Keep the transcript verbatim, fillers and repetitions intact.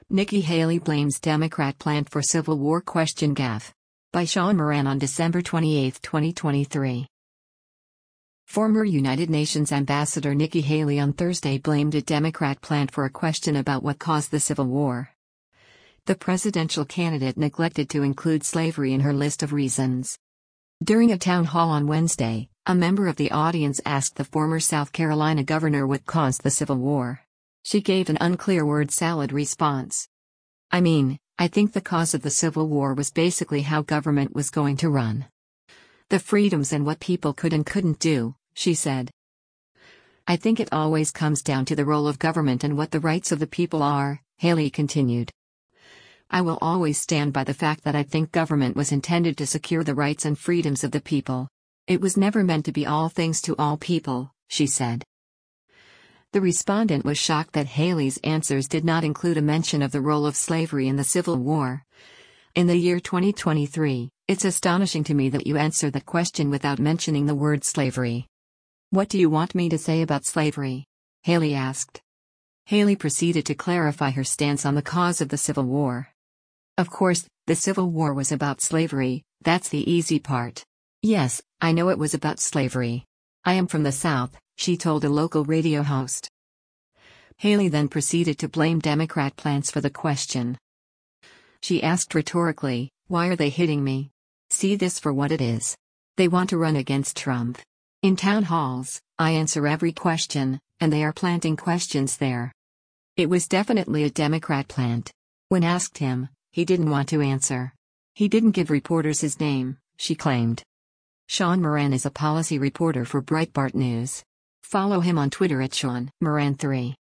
Nikki Haley blames Democrat plant for Civil War question gaffe. By Sean Moran on December twenty-eighth, twenty twenty-three. Former United Nations Ambassador Nikki Haley on Thursday blamed a Democrat plant for a question about what caused the Civil War. The presidential candidate neglected to include slavery in her list of reasons. During a town hall on Wednesday, a member of the audience asked the former South Carolina governor what caused the Civil War. She gave an unclear word salad response. I mean, I think the cause of the Civil War was basically how government was going to run. The freedoms and what people could and couldn't do, she said. I think it always comes down to the role of government and what the rights of the people are, Haley continued. I will always stand by the fact that I think government was intended to secure the rights and freedoms of the people. It was never meant to be all things to all people, she said. The respondent was shocked that Haley's answers did not include a mention of the role of slavery in the Civil War. In the year twenty twenty-three, it's astonishing to me that you answer the question without mentioning the word slavery. What do you want me to say about slavery? Haley asked. Haley proceeded to clarify her stance on the cause of the Civil War. Of course, the Civil War was about slavery, that's the easy part. Yes, I know it was about slavery. I am from the South, she told a local radio host. Haley then proceeded to blame Democrat plants for the question. She asked rhetorically, why are they hitting me? See this for what it is. They want to run against Trump. In town halls, I answer every question, and they are planting questions there. It was definitely a Democrat plant. When asked him, he didn't want to answer. He didn't give reporters his name, she claimed. Sean Moran is a policy reporter for Breitbart News. Follow him on Twitter at Sean Moran three.